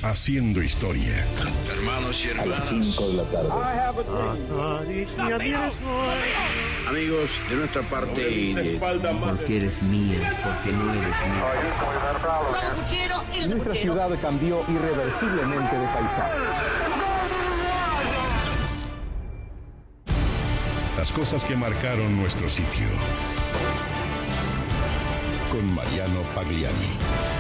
Haciendo historia. Hermanos y A las hermanas, 5 de la tarde. amigos de nuestra parte y de... Porque eres mía, porque no eres mía. Nuestra ciudad cambió irreversiblemente de paisaje. Las cosas que marcaron nuestro sitio. Con Mariano Pagliari.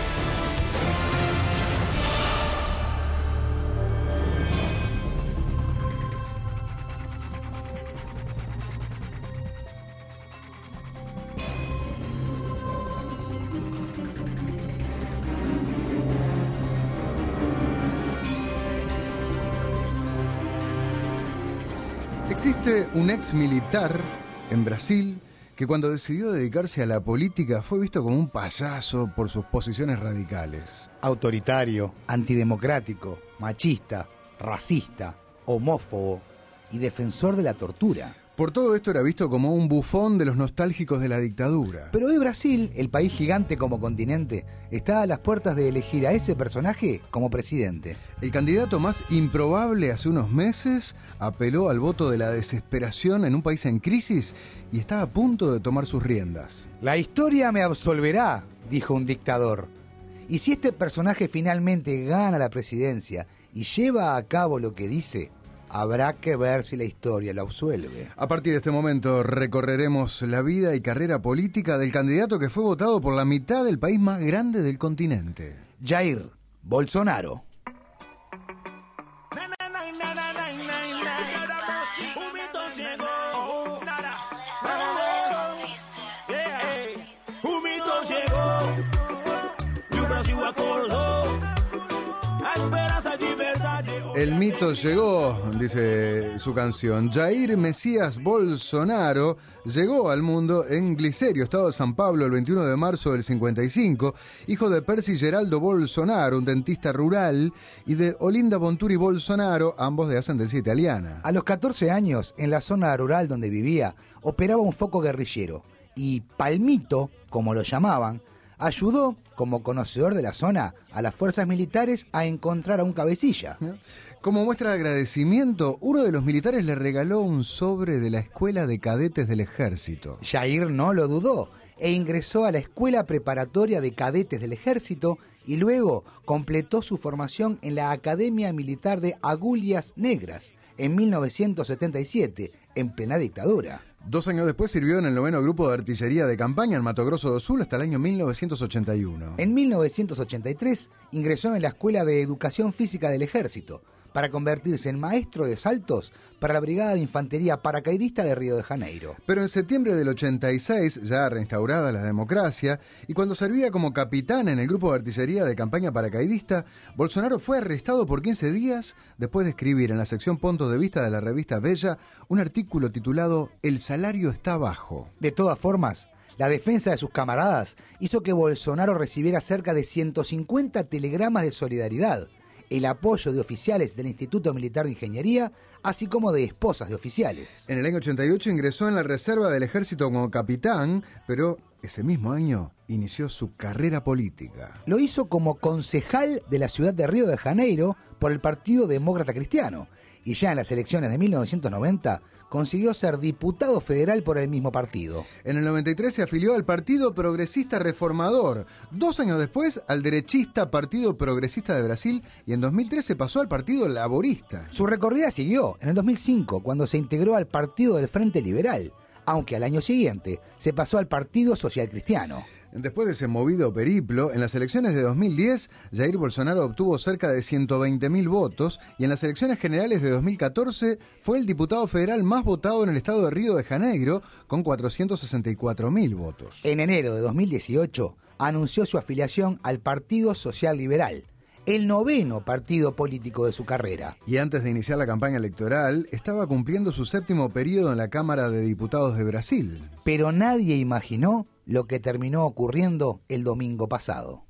Existe un ex militar en Brasil que cuando decidió dedicarse a la política fue visto como un payaso por sus posiciones radicales. Autoritario, antidemocrático, machista, racista, homófobo y defensor de la tortura. Por todo esto era visto como un bufón de los nostálgicos de la dictadura. Pero hoy Brasil, el país gigante como continente, está a las puertas de elegir a ese personaje como presidente. El candidato más improbable hace unos meses apeló al voto de la desesperación en un país en crisis y está a punto de tomar sus riendas. La historia me absolverá, dijo un dictador. Y si este personaje finalmente gana la presidencia y lleva a cabo lo que dice, habrá que ver si la historia lo absuelve. A partir de este momento recorreremos la vida y carrera política del candidato que fue votado por la mitad del país más grande del continente. Jair Bolsonaro. El mito llegó, dice su canción. Jair Mesías Bolsonaro llegó al mundo en Glicerio, estado de San Pablo, el 21 de marzo del 55, hijo de Percy Geraldo Bolsonaro, un dentista rural, y de Olinda Bonturi Bolsonaro, ambos de ascendencia italiana. A los 14 años, en la zona rural donde vivía, operaba un foco guerrillero, y Palmito, como lo llamaban, ayudó, como conocedor de la zona, a las fuerzas militares a encontrar a un cabecilla. Como muestra de agradecimiento, uno de los militares le regaló un sobre de la Escuela de Cadetes del Ejército. Jair no lo dudó e ingresó a la Escuela Preparatoria de Cadetes del Ejército y luego completó su formación en la Academia Militar de Agulhas Negras en 1977, en plena dictadura. 2 años después sirvió en el 9º Grupo de Artillería de Campaña en Mato Grosso do Sul hasta el año 1981. En 1983 ingresó en la Escuela de Educación Física del Ejército para convertirse en maestro de saltos para la Brigada de Infantería Paracaidista de Río de Janeiro. Pero en septiembre del 86, ya reinstaurada la democracia, y cuando servía como capitán en el Grupo de Artillería de Campaña Paracaidista, Bolsonaro fue arrestado por 15 días después de escribir en la sección Puntos de Vista de la revista Bella un artículo titulado El salario está bajo. De todas formas, la defensa de sus camaradas hizo que Bolsonaro recibiera cerca de 150 telegramas de solidaridad, el apoyo de oficiales del Instituto Militar de Ingeniería, así como de esposas de oficiales. En el año 88 ingresó en la reserva del ejército como capitán, pero ese mismo año inició su carrera política. Lo hizo como concejal de la ciudad de Río de Janeiro por el Partido Demócrata Cristiano, y ya en las elecciones de 1990 consiguió ser diputado federal por el mismo partido. En el 93 se afilió al Partido Progresista Reformador, 2 años después al derechista Partido Progresista de Brasil y en 2013 pasó al Partido Laborista. Su recorrida siguió en el 2005 cuando se integró al Partido del Frente Liberal, aunque al año siguiente se pasó al Partido Social Cristiano. Después de ese movido periplo, en las elecciones de 2010, Jair Bolsonaro obtuvo cerca de 120.000 votos y en las elecciones generales de 2014 fue el diputado federal más votado en el estado de Río de Janeiro, con 464.000 votos. En enero de 2018 anunció su afiliación al Partido Social Liberal, el 9º partido político de su carrera. Y antes de iniciar la campaña electoral, estaba cumpliendo su 7º periodo en la Cámara de Diputados de Brasil. Pero nadie imaginó lo que terminó ocurriendo el domingo pasado.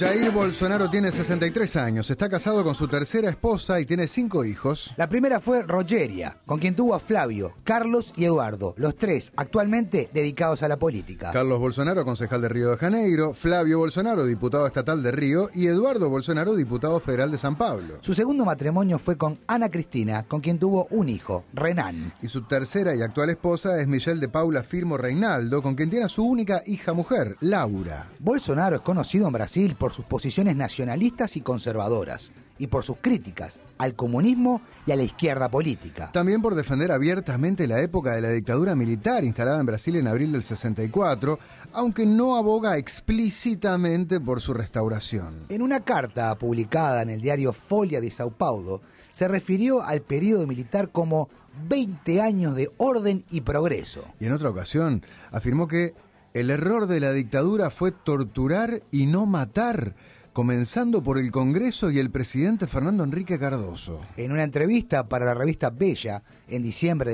Jair Bolsonaro tiene 63 años, está casado con su tercera esposa y tiene 5 hijos. La primera fue Rogeria, con quien tuvo a Flavio, Carlos y Eduardo, los tres actualmente dedicados a la política. Carlos Bolsonaro, concejal de Río de Janeiro, Flavio Bolsonaro, diputado estatal de Río, y Eduardo Bolsonaro, diputado federal de San Pablo. Su segundo matrimonio fue con Ana Cristina, con quien tuvo un hijo, Renan. Y su tercera y actual esposa es Michelle de Paula Firmo Reinaldo, con quien tiene a su única hija mujer, Laura. Bolsonaro es conocido en Brasil por sus posiciones nacionalistas y conservadoras, y por sus críticas al comunismo y a la izquierda política. También por defender abiertamente la época de la dictadura militar instalada en Brasil en abril del 64, aunque no aboga explícitamente por su restauración. En una carta publicada en el diario Folha de Sao Paulo, se refirió al periodo militar como 20 años de orden y progreso. Y en otra ocasión afirmó que el error de la dictadura fue torturar y no matar, comenzando por el Congreso y el presidente Fernando Henrique Cardoso. En una entrevista para la revista Bella, en diciembre de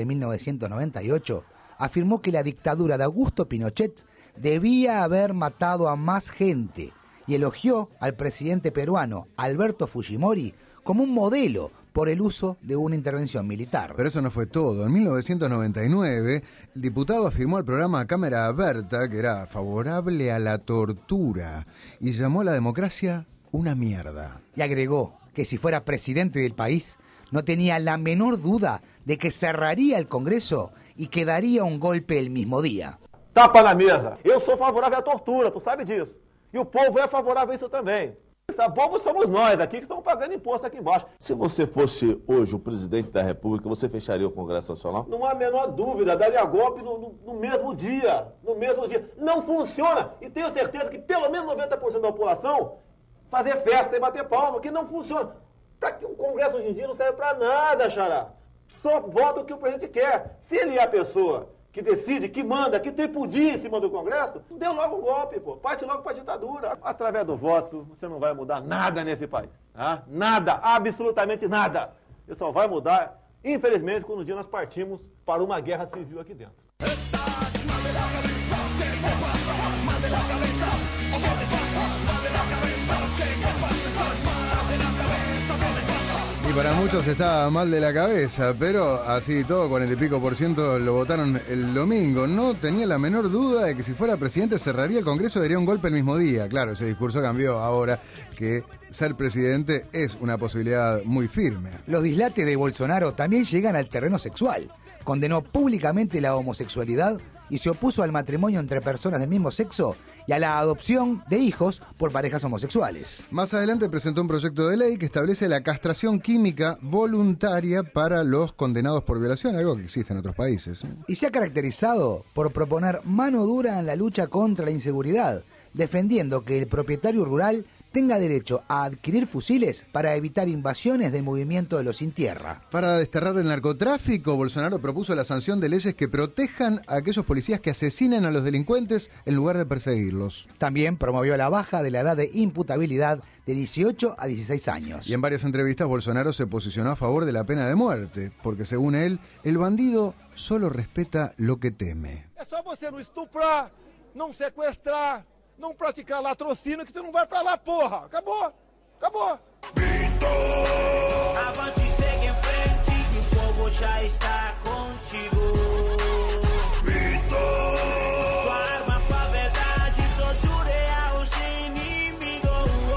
1998, afirmó que la dictadura de Augusto Pinochet debía haber matado a más gente y elogió al presidente peruano Alberto Fujimori como un modelo por el uso de una intervención militar. Pero eso no fue todo. En 1999, el diputado afirmó al programa Cámara Aberta que era favorable a la tortura y llamó a la democracia una mierda. Y agregó que si fuera presidente del país, no tenía la menor duda de que cerraría el Congreso y que daría un golpe el mismo día. Tapa na mesa. Eu sou favorável à tortura, tu sabe disso. E o povo é favorável a isso também. Tá bom, somos nós aqui que estamos pagando imposto aqui embaixo. Se você fosse hoje o presidente da República, você fecharia o Congresso Nacional? Não há a menor dúvida, daria golpe no mesmo dia. No mesmo dia. Não funciona. E tenho certeza que pelo menos 90% da população fazer festa e bater palma, que não funciona. Para que o Congresso hoje em dia não serve para nada, Xará. Só vota o que o presidente quer. Se ele é a pessoa que decide, que manda, que tripudia em cima do Congresso, deu logo um golpe, pô. Parte logo para a ditadura. Através do voto, você não vai mudar nada nesse país. Tá? Nada, absolutamente nada. Você só vai mudar, infelizmente, quando um dia nós partimos para uma guerra civil aqui dentro. Y para muchos está mal de la cabeza, pero así todo, 40 y pico % lo votaron el domingo. No tenía la menor duda de que si fuera presidente cerraría el Congreso y daría un golpe el mismo día. Claro, ese discurso cambió ahora que ser presidente es una posibilidad muy firme. Los dislates de Bolsonaro también llegan al terreno sexual. Condenó públicamente la homosexualidad y se opuso al matrimonio entre personas del mismo sexo y a la adopción de hijos por parejas homosexuales. Más adelante presentó un proyecto de ley que establece la castración química voluntaria para los condenados por violación, algo que existe en otros países. Y se ha caracterizado por proponer mano dura en la lucha contra la inseguridad, defendiendo que el propietario rural tenga derecho a adquirir fusiles para evitar invasiones del movimiento de los sin tierra. Para desterrar el narcotráfico, Bolsonaro propuso la sanción de leyes que protejan a aquellos policías que asesinen a los delincuentes en lugar de perseguirlos. También promovió la baja de la edad de imputabilidad de 18 a 16 años. Y en varias entrevistas Bolsonaro se posicionó a favor de la pena de muerte, porque según él, el bandido solo respeta lo que teme. Es só você não estuprar, não sequestrar, não praticar latrocínio que tu não vai pra lá, porra. Acabou. Acabou. Avante, segue em frente, que o povo já está contigo. Sua arma, sua verdade, torture aos inimigos.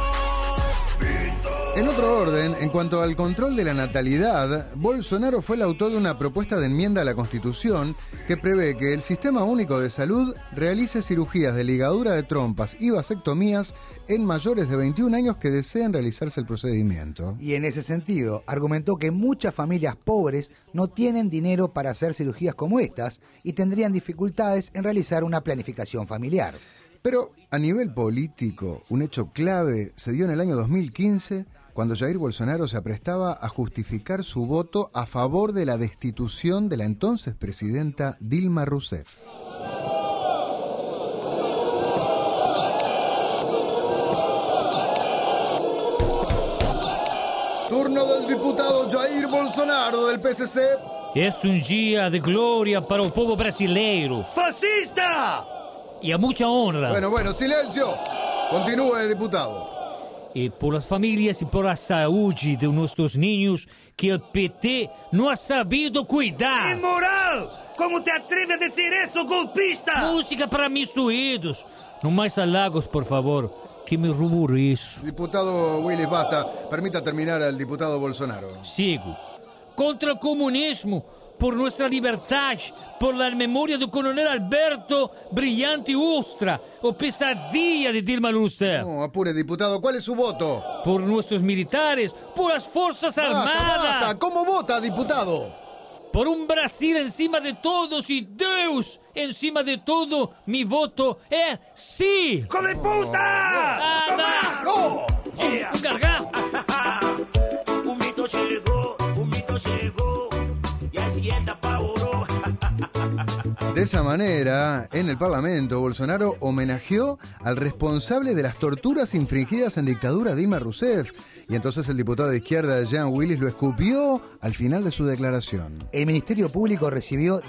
En otro orden, en cuanto al control de la natalidad, Bolsonaro fue el autor de una propuesta de enmienda a la Constitución que prevé que el Sistema Único de Salud realice cirugías de ligadura de trompas y vasectomías en mayores de 21 años que deseen realizarse el procedimiento. Y en ese sentido, argumentó que muchas familias pobres no tienen dinero para hacer cirugías como estas y tendrían dificultades en realizar una planificación familiar. Pero a nivel político, un hecho clave se dio en el año 2015 cuando Jair Bolsonaro se aprestaba a justificar su voto a favor de la destitución de la entonces presidenta Dilma Rousseff. Turno del diputado Jair Bolsonaro del PSC. Es un día de gloria para el pueblo brasileiro. ¡Fascista! Y a mucha honra. Bueno, silencio. Continúe, diputado. por las familias y por la salud de nuestros niños que el PT no ha sabido cuidar. ¡Inmoral! ¿Cómo te atreves a decir eso, golpista? Música para mis oídos. No más halagos, por favor, que me ruborizo. Diputado Willis, basta. Permita terminar al diputado Bolsonaro. Sigo. Contra el comunismo, por nuestra libertad, por la memoria del coronel Alberto Brillante Ustra, o pesadilla de Dilma Rousseff. No, apure, diputado. ¿Cuál es su voto? Por nuestros militares, por las Fuerzas Armadas. Basta. ¿Cómo vota, diputado? Por un Brasil encima de todos y Deus encima de todo, mi voto es sí. ¡Hijo de puta! ¡Toma! ¡No! Un gargajo. O mito chegou, y así anda pa' oro. De esa manera, en el Parlamento, Bolsonaro homenajeó al responsable de las torturas infringidas en dictadura, Dilma Rousseff. Y entonces el diputado de izquierda, Jean Willis, lo escupió al final de su declaración. El Ministerio Público recibió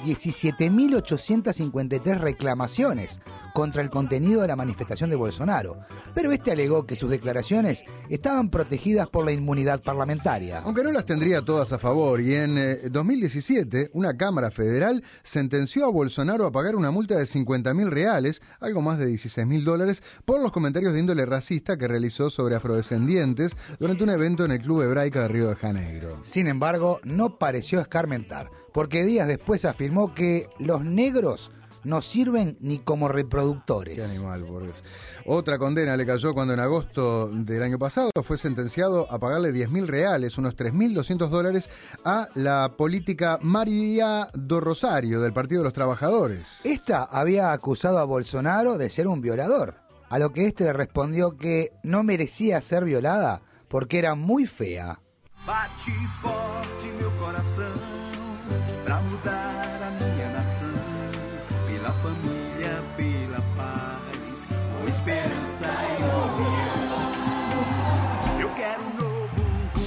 17.853 reclamaciones contra el contenido de la manifestación de Bolsonaro, pero este alegó que sus declaraciones estaban protegidas por la inmunidad parlamentaria. Aunque no las tendría todas a favor, y en 2017 una Cámara Federal sentenció a Bolsonaro a pagar una multa de 50.000 reales, algo más de $16.000, por los comentarios de índole racista que realizó sobre afrodescendientes durante un evento en el Club Hebraica de Río de Janeiro. Sin embargo, no pareció escarmentar, porque días después afirmó que los negros no sirven ni como reproductores. Qué animal, por Dios. Otra condena le cayó cuando en agosto del año pasado fue sentenciado a pagarle 10.000 reales, unos $3.200, a la política María do Rosario del Partido de los Trabajadores. Esta había acusado a Bolsonaro de ser un violador, a lo que este le respondió que no merecía ser violada porque era muy fea. Bate forte meu coração pra mudar a minha nação, pela família, pela paz, com esperança e união. Eu quero um novo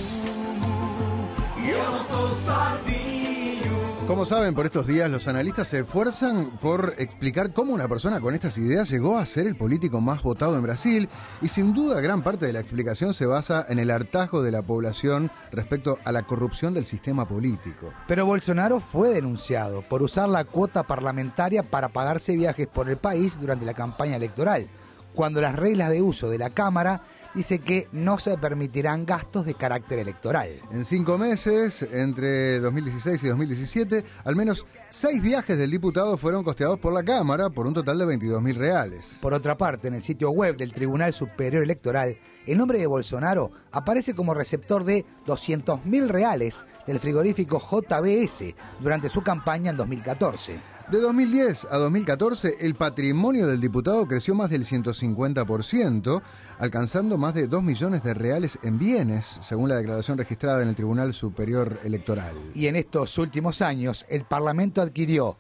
rumo e eu não tô sozinho. Como saben, por estos días los analistas se esfuerzan por explicar cómo una persona con estas ideas llegó a ser el político más votado en Brasil, y sin duda gran parte de la explicación se basa en el hartazgo de la población respecto a la corrupción del sistema político. Pero Bolsonaro fue denunciado por usar la cuota parlamentaria para pagarse viajes por el país durante la campaña electoral, cuando las reglas de uso de la Cámara dice que no se permitirán gastos de carácter electoral. En 5 meses, entre 2016 y 2017, al menos 6 viajes del diputado fueron costeados por la Cámara por un total de 22.000 reales. Por otra parte, en el sitio web del Tribunal Superior Electoral, el nombre de Bolsonaro aparece como receptor de 200.000 reales del frigorífico JBS durante su campaña en 2014. De 2010 a 2014, el patrimonio del diputado creció más del 150%, alcanzando más de 2 millones de reales en bienes, según la declaración registrada en el Tribunal Superior Electoral. Y en estos últimos años, el parlamentario adquirió,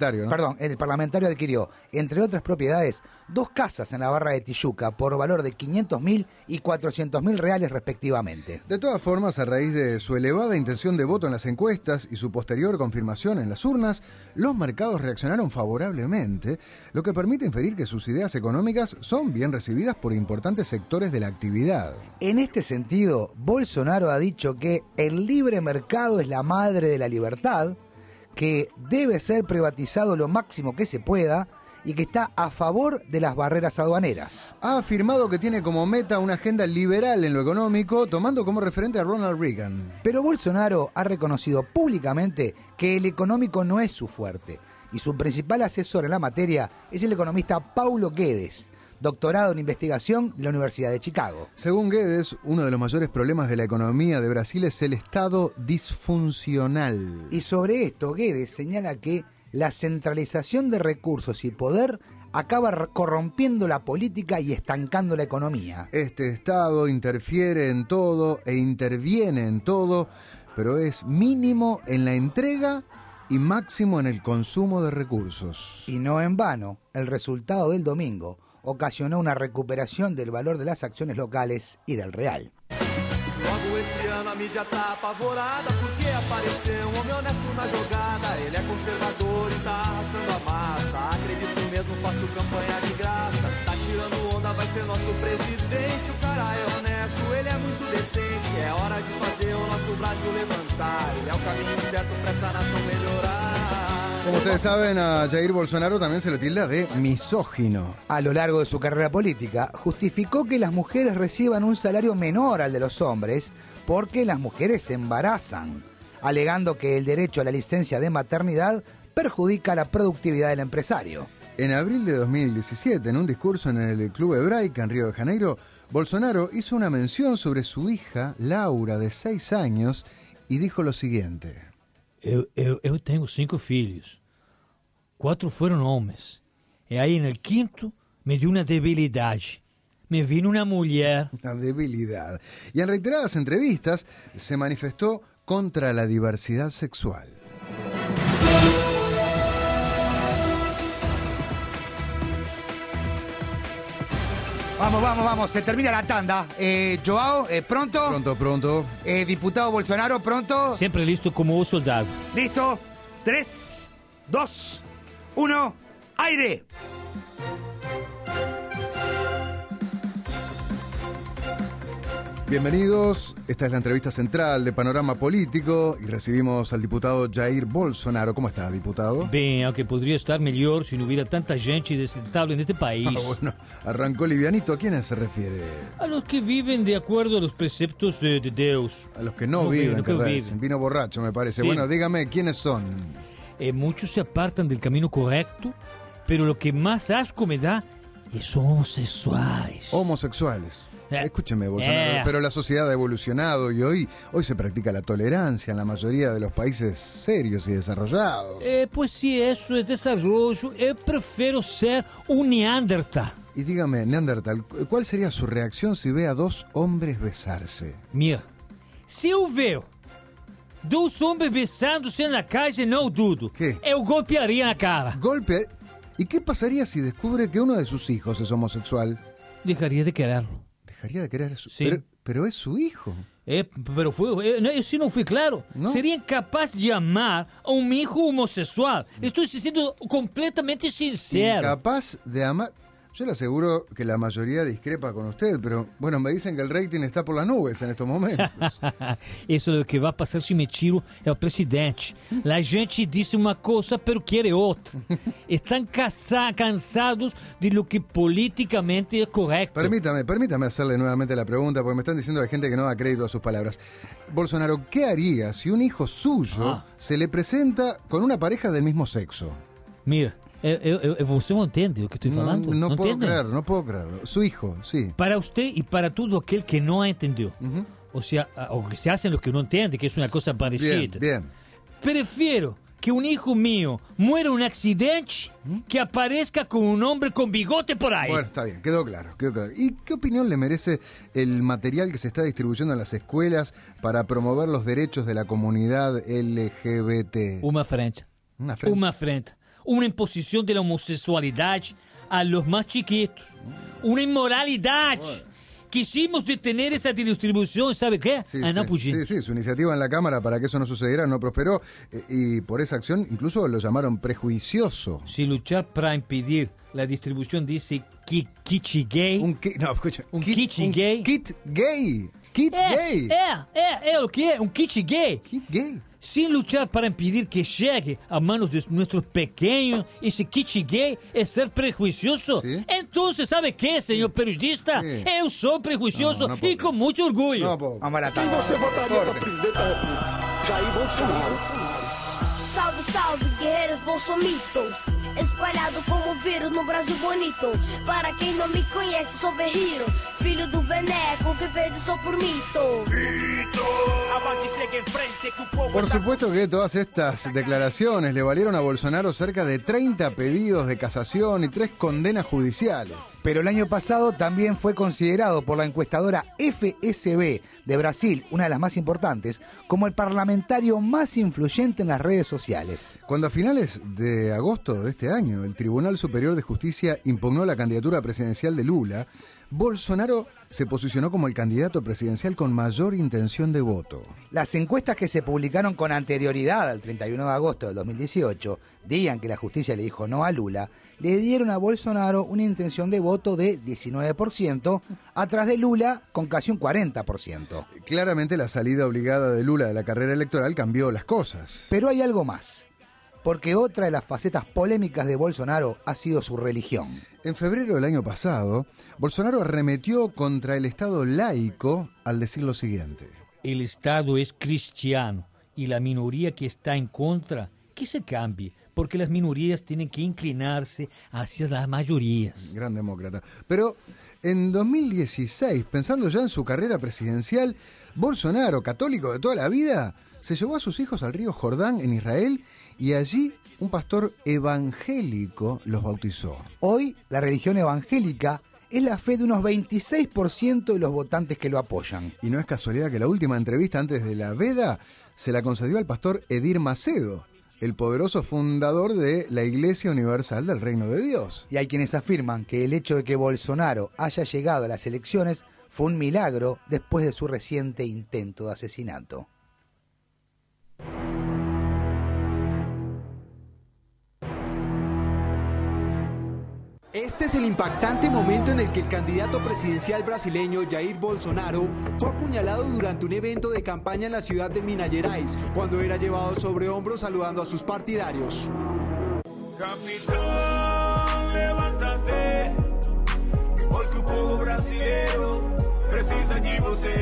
entre otras propiedades, 2 casas en la Barra de Tijuca por valor de 500.000 y 400.000 reales respectivamente. De todas formas, a raíz de su elevada intención de voto en las encuestas y su posterior confirmación en las urnas, los mercados reaccionaron favorablemente, lo que permite inferir que sus ideas económicas son bien recibidas por importantes sectores de la actividad. En este sentido, Bolsonaro ha dicho que el libre mercado es la madre de la libertad, que debe ser privatizado lo máximo que se pueda y que está a favor de las barreras aduaneras. Ha afirmado que tiene como meta una agenda liberal en lo económico, tomando como referente a Ronald Reagan. Pero Bolsonaro ha reconocido públicamente que el económico no es su fuerte, y su principal asesor en la materia es el economista Paulo Guedes, doctorado en investigación de la Universidad de Chicago. Según Guedes, uno de los mayores problemas de la economía de Brasil es el Estado disfuncional. Y sobre esto, Guedes señala que la centralización de recursos y poder acaba corrompiendo la política y estancando la economía. Este Estado interfiere en todo e interviene en todo, pero es mínimo en la entrega y máximo en el consumo de recursos. Y no en vano, el resultado del domingo ocasionó una recuperación del valor de las acciones locales y del real. Logo esse ano a mídia tá apavorada porque apareceu homem honesto na jogada. Ele é conservador e tá arrastando a massa. Acredito mesmo, faço campanha de graça. Tá tirando onda, vai ser nosso presidente. O cara é honesto, ele é muito decente. É hora de fazer o nosso Brasil levantar. Ele é o caminho certo pra essa nação melhorar. Como ustedes saben, a Jair Bolsonaro también se le tilda de misógino. A lo largo de su carrera política, justificó que las mujeres reciban un salario menor al de los hombres porque las mujeres se embarazan, alegando que el derecho a la licencia de maternidad perjudica la productividad del empresario. En abril de 2017, en un discurso en el Club Hebraica en Río de Janeiro, Bolsonaro hizo una mención sobre su hija, Laura, de 6 años, y dijo lo siguiente. Eu tenho 5 filhos. 4 foram homens. E aí, no quinto, me dio una debilidade. Me vino una mulher. Una debilidad. Y en reiteradas entrevistas se manifestó contra la diversidad sexual. Vamos, se termina la tanda. Joao, ¿pronto? Pronto. Diputado Bolsonaro, ¿pronto? Siempre listo como un soldado. ¿Listo? 3, 2, 1, ¡aire! Bienvenidos, esta es la entrevista central de Panorama Político y recibimos al diputado Jair Bolsonaro. ¿Cómo está, diputado? Bem, aunque podría estar mejor si no hubiera tanta gente detestable en este país. Bueno, arrancó livianito. ¿A quiénes se refiere? A los que viven de acuerdo a los preceptos de Deus. A los que no viven, que viven. Vino borracho, me parece. Sí. Bueno, dígame, ¿quiénes son? Muchos se apartan del camino correcto, pero lo que más asco me da es homosexuales. Homosexuales. Escúcheme, Bolsonaro, pero la sociedad ha evolucionado y hoy se practica la tolerancia en la mayoría de los países serios y desarrollados. Pues si eso es desarrollo, yo prefiero ser un Neandertal. Y dígame, Neandertal, ¿cuál sería su reacción si ve a 2 hombres besarse? Mira, se eu ver 2 homens besándose en la calle, no dudo. ¿Qué? Eu golpearía na cara. ¿Golpe? ¿Y qué pasaría si descubre que uno de sus hijos es homosexual? Dejaría de quererlo. Dejaría de querer a su... Sí. Pero es su hijo. Pero eso no fue claro. ¿No? Sería incapaz de amar a un hijo homosexual. Estoy siendo completamente sincero. Incapaz de amar... Yo le aseguro que la mayoría discrepa con usted, pero bueno, me dicen que el rating está por las nubes en estos momentos. Isso é o que vai passar se me tiro é o presidente. A gente disse uma coisa, pero quiere outra. Están cansados de lo que políticamente é correcto. Permítame hacerle nuevamente la pregunta, porque me están diciendo que hay gente que no da crédito a sus palabras. Bolsonaro, ¿qué haría si un hijo suyo se le presenta con una pareja del mismo sexo? Mira, você não entende o que estou falando? No puedo creerlo. Su hijo, sí. Para usted y para todo aquel que no entendió. O sea, o que se hacen los que no entienden, que es una cosa parecida. Bien. Prefiero que un hijo mío muera en un accidente que aparezca con un hombre con bigote por ahí. Bueno, está bien, quedó claro. ¿Y qué opinión le merece el material que se está distribuyendo en las escuelas para promover los derechos de la comunidad LGBT? Una afrenta. Una imposición de la homosexualidad a los más chiquitos. Una inmoralidad. Quisimos detener esa distribución, ¿sabe qué? No pudimos. Sí, su iniciativa en la Cámara para que eso no sucediera no prosperó y por esa acción incluso lo llamaron prejuicioso. Si luchar para impedir la distribución de ese kit gay. Un kit gay. Kit gay. É o que é? Kit gay. Kit gay. Sin luchar para impedir que llegue a manos de nuestros pequeños, ese kit gay es ser prejuicioso. ¿Sí? Entonces, ¿sabe qué, señor periodista? Sí. Eu sou prejuicioso y con mucho orgullo. Vamos a la tanda. Você votaria para presidente da República? Jair Bolsonaro. Salve, salve, guerreiros bolsomitos, espalhado como vírus no Brasil bonito. Para quem não me conhece, sou Berriro, filho do Veneco, que veio só por mito. Por supuesto que todas estas declaraciones le valieron a Bolsonaro cerca de 30 pedidos de casación y 3 condenas judiciales. Pero el año pasado también fue considerado por la encuestadora FSB de Brasil, una de las más importantes, como el parlamentario más influyente en las redes sociales. Cuando a finales de agosto de este año el Tribunal Superior de Justicia impugnó la candidatura presidencial de Lula, Bolsonaro se posicionó como el candidato presidencial con mayor intención de voto. Las encuestas que se publicaron con anterioridad al 31 de agosto del 2018, día en que la justicia le dijo no a Lula, le dieron a Bolsonaro una intención de voto de 19%, atrás de Lula con casi un 40%. Claramente la salida obligada de Lula de la carrera electoral cambió las cosas. Pero hay algo más. Porque otra de las facetas polémicas de Bolsonaro ha sido su religión. En febrero del año pasado, Bolsonaro arremetió contra el Estado laico al decir lo siguiente. El Estado es cristiano y la minoría que está en contra, que se cambie, porque las minorías tienen que inclinarse hacia las mayorías. Gran demócrata. Pero en 2016, pensando ya en su carrera presidencial, Bolsonaro, católico de toda la vida, se llevó a sus hijos al río Jordán en Israel y allí un pastor evangélico los bautizó. Hoy la religión evangélica es la fe de unos 26% de los votantes que lo apoyan. Y no es casualidad que la última entrevista antes de la veda se la concedió al pastor Edir Macedo, el poderoso fundador de la Iglesia Universal del Reino de Dios. Y hay quienes afirman que el hecho de que Bolsonaro haya llegado a las elecciones fue un milagro después de su reciente intento de asesinato. Este es el impactante momento en el que el candidato presidencial brasileño Jair Bolsonaro fue apuñalado durante un evento de campaña en la ciudad de Minas Gerais, cuando era llevado sobre hombros saludando a sus partidarios. Capitán, levántate, porque o povo brasileiro precisa de você.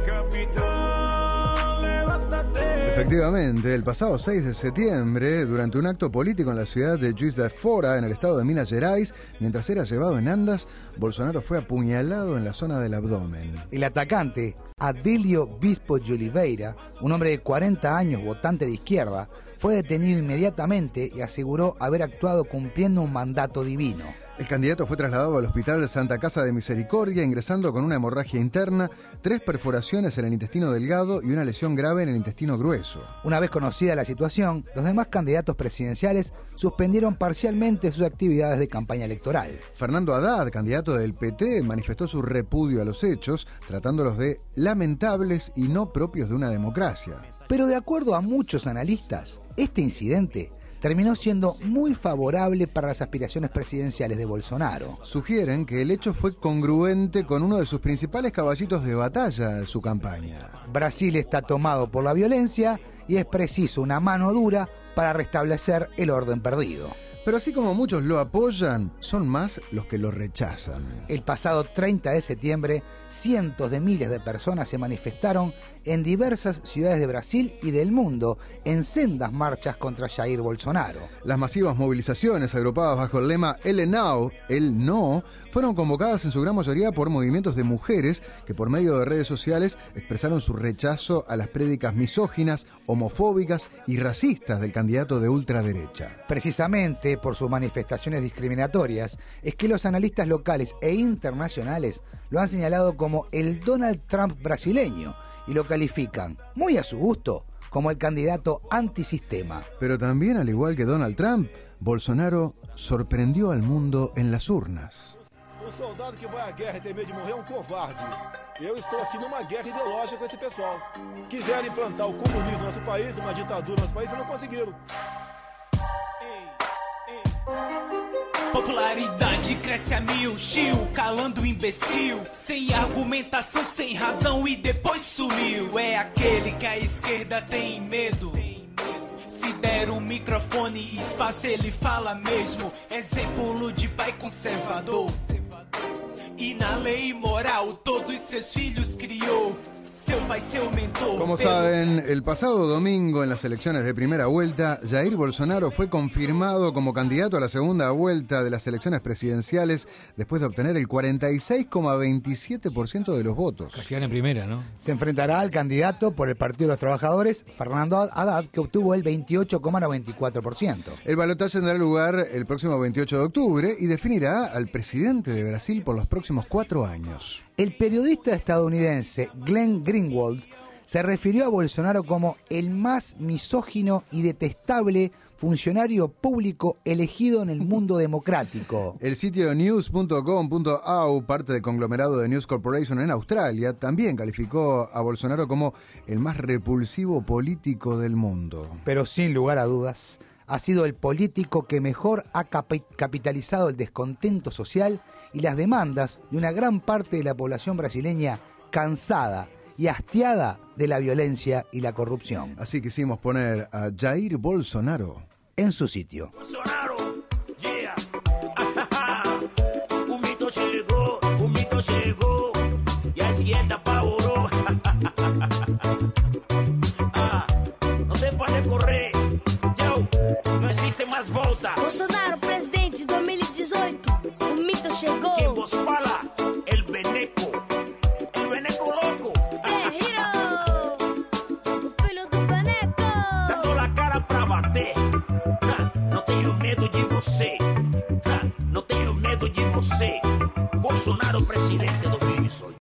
Capitán, levántate. Efectivamente, el pasado 6 de septiembre, durante un acto político en la ciudad de Juiz de Fora, en el estado de Minas Gerais, mientras era llevado en andas, Bolsonaro fue apuñalado en la zona del abdomen. El atacante, Adélio Bispo de Oliveira, un hombre de 40 años, votante de izquierda, fue detenido inmediatamente y aseguró haber actuado cumpliendo un mandato divino. El candidato fue trasladado al hospital Santa Casa de Misericordia, ingresando con una hemorragia interna, 3 perforaciones en el intestino delgado y una lesión grave en el intestino grueso. Una vez conocida la situación, los demás candidatos presidenciales suspendieron parcialmente sus actividades de campaña electoral. Fernando Haddad, candidato del PT, manifestó su repudio a los hechos, tratándolos de lamentables y no propios de una democracia. Pero de acuerdo a muchos analistas, este incidente terminó siendo muy favorable para las aspiraciones presidenciales de Bolsonaro. Sugieren que el hecho fue congruente con uno de sus principales caballitos de batalla de su campaña. Brasil está tomado por la violencia y es preciso una mano dura para restablecer el orden perdido. Pero así como muchos lo apoyan, son más los que lo rechazan. El pasado 30 de septiembre, cientos de miles de personas se manifestaron en diversas ciudades de Brasil y del mundo en sendas marchas contra Jair Bolsonaro. Las masivas movilizaciones agrupadas bajo el lema El Now, el No, fueron convocadas en su gran mayoría por movimientos de mujeres que por medio de redes sociales expresaron su rechazo a las prédicas misóginas, homofóbicas y racistas del candidato de ultraderecha. Precisamente por sus manifestaciones discriminatorias es que los analistas locales e internacionales lo han señalado como el Donald Trump brasileño y lo califican, muy a su gusto, como el candidato antisistema. Pero también, al igual que Donald Trump, Bolsonaro sorprendió al mundo en las urnas. O soldado que vai à guerra e tem medo de morrer é um covarde. Eu estou aqui numa guerra ideológica com esse pessoal. Quiseram implantar o comunismo no nosso país, uma ditadura no nosso país, e não conseguiram. Popularidade cresce a mil, chiu, calando o imbecil. Sem argumentação, sem razão e depois sumiu. É aquele que a esquerda tem medo. Se der um microfone e espaço, ele fala mesmo. Exemplo de pai conservador. E na lei moral, todos seus filhos criou. Como saben, el pasado domingo en las elecciones de primera vuelta, Jair Bolsonaro fue confirmado como candidato a la segunda vuelta de las elecciones presidenciales después de obtener el 46,27% de los votos. Casi en primera, ¿no? Se enfrentará al candidato por el Partido de los Trabajadores, Fernando Haddad, que obtuvo el 28,94%. El balotaje tendrá lugar el próximo 28 de octubre y definirá al presidente de Brasil por los próximos 4 años. El periodista estadounidense Glenn Greenwald se refirió a Bolsonaro como el más misógino y detestable funcionario público elegido en el mundo democrático. El sitio news.com.au, parte del conglomerado de News Corporation en Australia, también calificó a Bolsonaro como el más repulsivo político del mundo. Pero sin lugar a dudas, ha sido el político que mejor ha capitalizado el descontento social y las demandas de una gran parte de la población brasileña cansada y hastiada de la violencia y la corrupción. Así quisimos poner a Jair Bolsonaro en su sitio. Bolsonaro, yeah. Un mito llegó, y a Hacienda apavoró. No te puedes correr, yo, no existe más volta. Bolsonaro, presidente 2018, un mito chegou. Quem vos fala, el Beneco louco. Não tenho medo de você. Não tenho medo de você. Bolsonaro, presidente.